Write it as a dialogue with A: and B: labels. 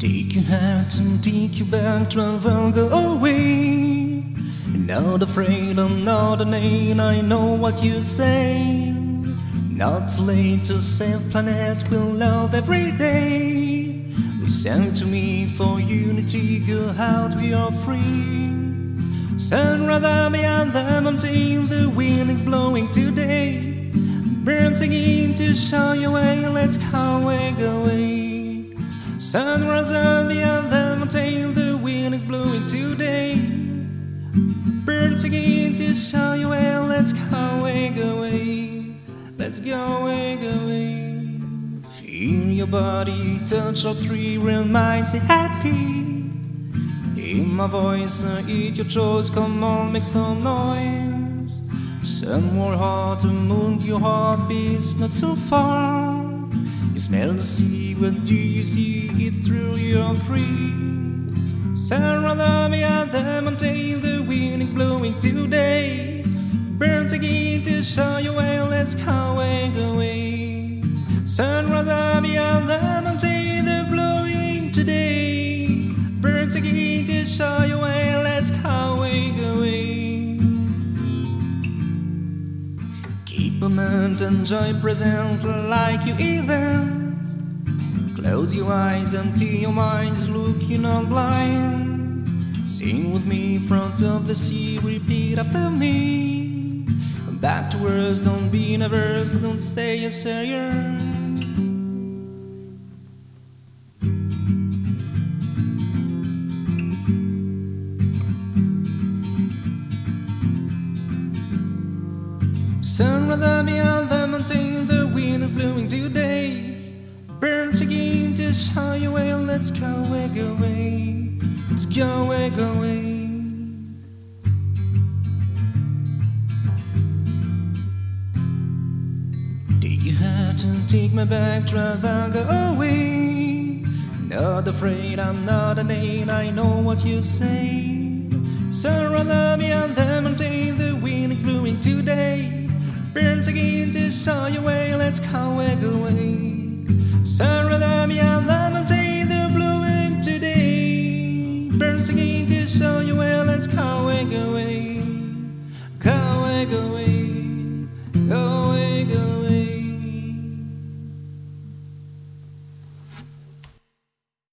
A: Take your hat and take you back, travel, go away. Not afraid, I'm not an alien, I know what you say. Not too late to save planet, we'll love every day. Listen to me, for unity, go out, we are free. Sun rather beyond the mountain, the wind is blowing today. Birds singing to show you way, let's go away, go away. Sun rather beyond the mountain, the wind is blowing today. Birds singing to show you way, let's go away, go away. Let's go away, go away. Feel your body touch all three, reminds you happy. Hear my voice, eat your choice, come on, make some noise. Sun more hot, the moon, your heart beats not so far. You smell the sea, what do you see? It's true, you're free. Sun rather beyond the mountain, the wind is blowing today. Birds again to show you well, let's go away, go away. Sun rather beyond the mountain, they're blowing today. Birds again to show you well, let's go away, go away. Keep a moment, enjoy present like you even. Close your eyes, empty your minds, look, you're not blind. Sing with me, front of the sea, repeat after me. Come back to words, don't be nervous, don't say yes, sir, yeah. Sun rather beyond the mountain, the wind is blowing today. Birds again to show you well, let's go away, go away. Let's go away, go away. Take your hat and take my bag, travel, go away. Not afraid, I'm not an alien, I know what you say. Sun rather beyond the mountain, the wind is blowing today. Birds again to show you way, let's go away, go away. Sun rather beyond the mountain, they're blowing today. Birds again to show you well, let's go